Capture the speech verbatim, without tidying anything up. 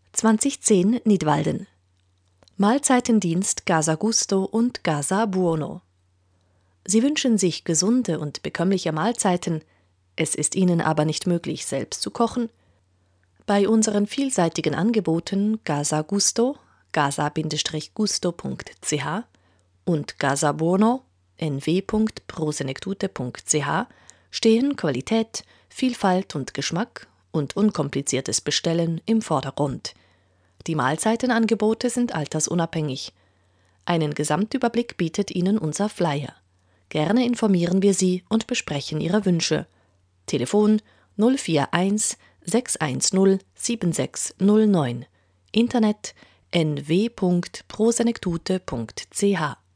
zwanzig zehn Nidwalden. Mahlzeitendienst Casa Gusto und Casa Buono. Sie wünschen sich gesunde und bekömmliche Mahlzeiten, es ist Ihnen aber nicht möglich, selbst zu kochen? Bei unseren vielseitigen Angeboten Casa Gusto, casa-gusto punkt c h und Casa Buono, n w punkt prosenektute punkt c h, stehen Qualität, Vielfalt und Geschmack und unkompliziertes Bestellen im Vordergrund. Die Mahlzeitenangebote sind altersunabhängig. Einen Gesamtüberblick bietet Ihnen unser Flyer. Gerne informieren wir Sie und besprechen Ihre Wünsche. Telefon null vier eins sechs eins null sieben sechs null neun. Internet n w punkt prosenektute punkt c h.